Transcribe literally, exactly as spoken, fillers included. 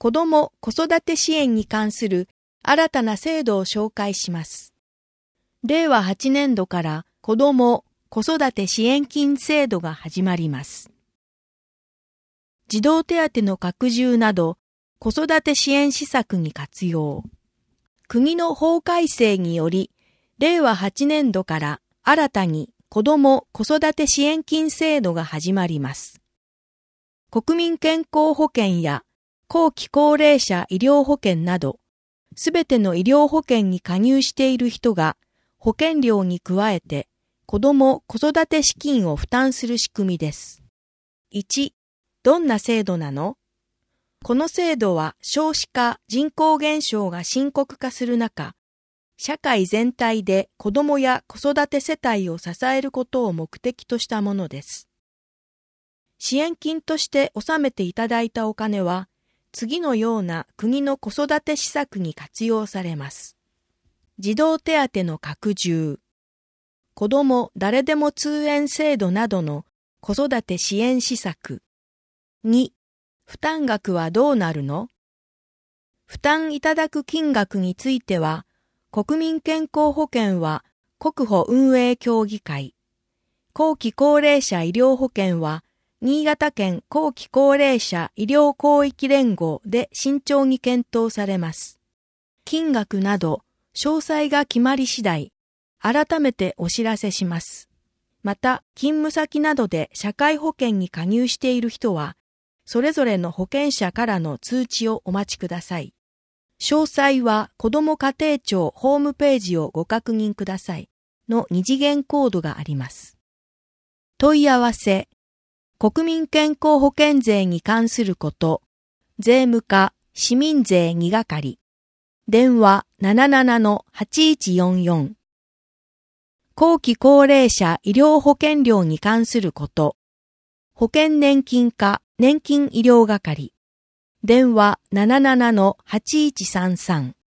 子ども・子育て支援に関する新たな制度を紹介します。れいわはちねんどから子ども・子育て支援金制度が始まります。児童手当の拡充など子育て支援施策に活用。国の法改正により、れいわはちねんどから新たに子ども・子育て支援金制度が始まります。国民健康保険や後期高齢者医療保険など、すべての医療保険に加入している人が保険料に加えて子ども・子育て資金を負担する仕組みです。いち. どんな制度なの？この制度は少子化・人口減少が深刻化する中、社会全体で子どもや子育て世帯を支えることを目的としたものです。支援金として納めていただいたお金は、次のような国の子育て施策に活用されます。児童手当の拡充、子ども誰でも通園制度などの子育て支援施策。に. 負担額はどうなるの？負担いただく金額については、国民健康保険は国保運営協議会、後期高齢者医療保険は新潟県後期高齢者医療広域連合で慎重に検討されます。金額など詳細が決まり次第、改めてお知らせします。また、勤務先などで社会保険に加入している人は、それぞれの保険者からの通知をお待ちください。詳細は子ども家庭庁ホームページをご確認くださいの二次元コードがあります。問い合わせ、国民健康保険税に関すること、税務課市民税に係、電話 ななななのはちいちよんよん。後期高齢者医療保険料に関すること、保険年金課年金医療係、電話 ななななのはちいちさんさん。